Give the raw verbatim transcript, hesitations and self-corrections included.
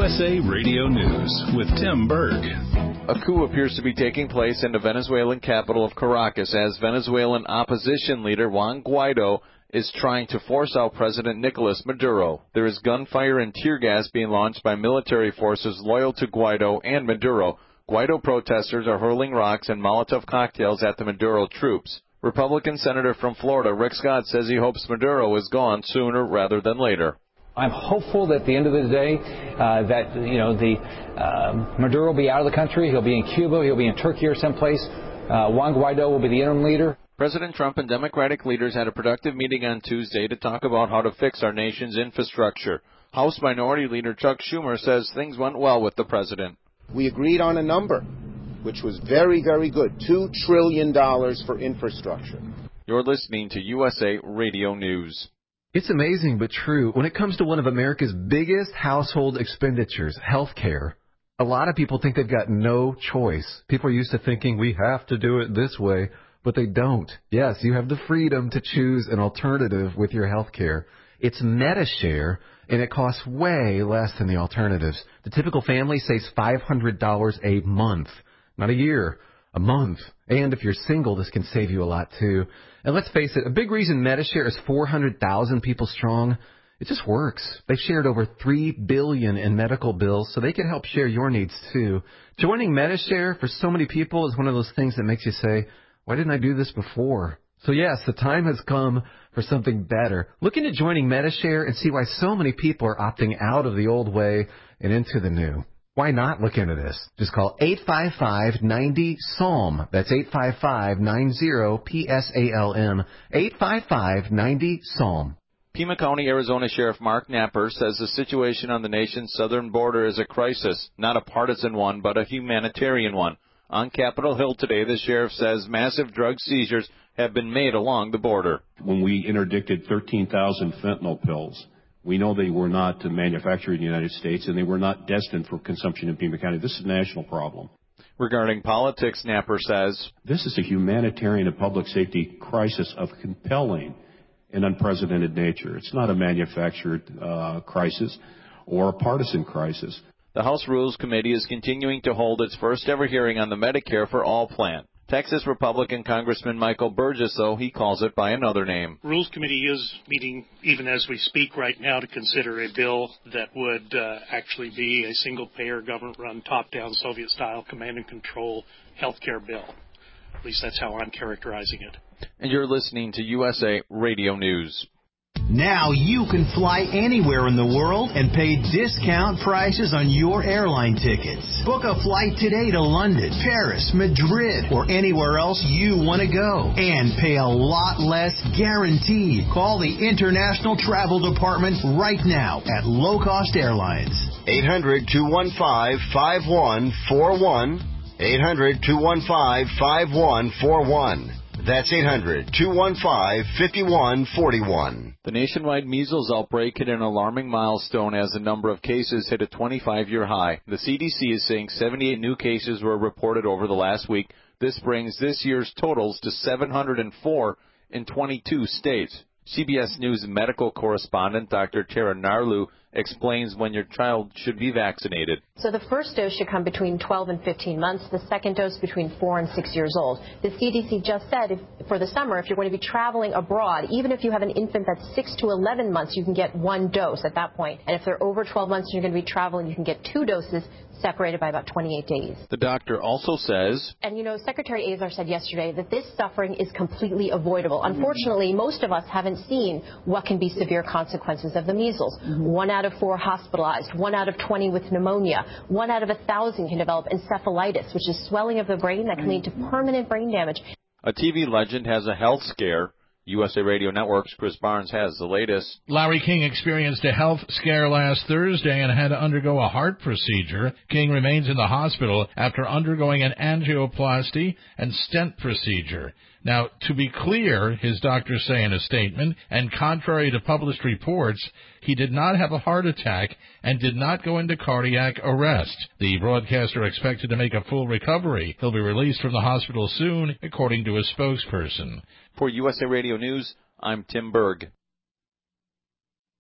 S A Radio News with Tim Berg. A coup appears to be taking place in the Venezuelan capital of Caracas as Venezuelan opposition leader Juan Guaido is trying to force out President Nicolas Maduro. There is gunfire and tear gas being launched by military forces loyal to Guaido and Maduro. Guaido protesters are hurling rocks and Molotov cocktails at the Maduro troops. Republican Senator from Florida Rick Scott says he hopes Maduro is gone sooner rather than later. I'm hopeful that at the end of the day uh, that, you know, the uh, Maduro will be out of the country. He'll be in Cuba. He'll be in Turkey or someplace. Uh, Juan Guaido will be the interim leader. President Trump and Democratic leaders had a productive meeting on Tuesday to talk about how to fix our nation's infrastructure. House Minority Leader Chuck Schumer says things went well with the president. We agreed on a number, which was very, very good, two trillion dollars for infrastructure. You're listening to U S A Radio News. It's amazing but true. When it comes to one of America's biggest household expenditures, health care, a lot of people think they've got no choice. People are used to thinking we have to do it this way, but they don't. Yes, you have the freedom to choose an alternative with your health care. It's Medi-Share, and it costs way less than the alternatives. The typical family saves five hundred dollars a month, not a year. A month. And if you're single, this can save you a lot, too. And let's face it, a big reason Medi-Share is four hundred thousand people strong, it just works. They've shared over three billion dollars in medical bills, so they can help share your needs, too. Joining Medi-Share for so many people is one of those things that makes you say, why didn't I do this before? So, yes, the time has come for something better. Look into joining Medi-Share and see why so many people are opting out of the old way and into the new. Why not look into this? Just call eight five five, nine zero, S A L M. That's eight five five, nine zero, P S A L M. eight five five, nine zero, S A L M. Pima County, Arizona Sheriff Mark Napper says the situation on the nation's southern border is a crisis, not a partisan one, but a humanitarian one. On Capitol Hill today, the sheriff says massive drug seizures have been made along the border. When we interdicted thirteen thousand fentanyl pills, we know they were not manufactured in the United States, and they were not destined for consumption in Pima County. This is a national problem. Regarding politics, Napper says, this is a humanitarian and public safety crisis of compelling and unprecedented nature. It's not a manufactured uh, crisis or a partisan crisis. The House Rules Committee is continuing to hold its first ever hearing on the Medicare for All plan. Texas Republican Congressman Michael Burgess, though, he calls it by another name. Rules Committee is meeting even as we speak right now to consider a bill that would uh, actually be a single-payer, government-run, top-down, Soviet-style command and control health care bill. At least that's how I'm characterizing it. And you're listening to U S A Radio News. Now you can fly anywhere in the world and pay discount prices on your airline tickets. Book a flight today to London, Paris, Madrid, or anywhere else you want to go. And pay a lot less guaranteed. Call the International Travel Department right now at Low Cost Airlines. eight hundred, two one five, five one four one. eight hundred, two one five, five one four one. That's eight hundred, two one five, five one four one. The nationwide measles outbreak hit an alarming milestone as the number of cases hit a twenty-five-year high. The C D C is saying seventy-eight new cases were reported over the last week. This brings this year's totals to seven hundred four in twenty-two states. C B S News medical correspondent Doctor Tara Narlu explains when your child should be vaccinated. So the first dose should come between twelve and fifteen months, the second dose between four and six years old. The C D C just said if, for the summer, if you're going to be traveling abroad, even if you have an infant that's six to eleven months, you can get one dose at that point. And if they're over twelve months and you're going to be traveling, you can get two doses separated by about twenty-eight days. The doctor also says, and you know, Secretary Azar said yesterday that this suffering is completely avoidable. Unfortunately, most of us haven't seen what can be severe consequences of the measles. Mm-hmm. One out of four hospitalized, one out of twenty with pneumonia, one out of a thousand can develop encephalitis, which is swelling of the brain that can lead to permanent brain damage. A T V legend has a health scare. U S A Radio Network's Chris Barnes has the latest. Larry King experienced a health scare last Thursday and had to undergo a heart procedure. King remains in the hospital after undergoing an angioplasty and stent procedure. Now, to be clear, his doctors say in a statement, and contrary to published reports, he did not have a heart attack and did not go into cardiac arrest. The broadcaster expected to make a full recovery. He'll be released from the hospital soon, according to a spokesperson. For U S A Radio News, I'm Tim Berg.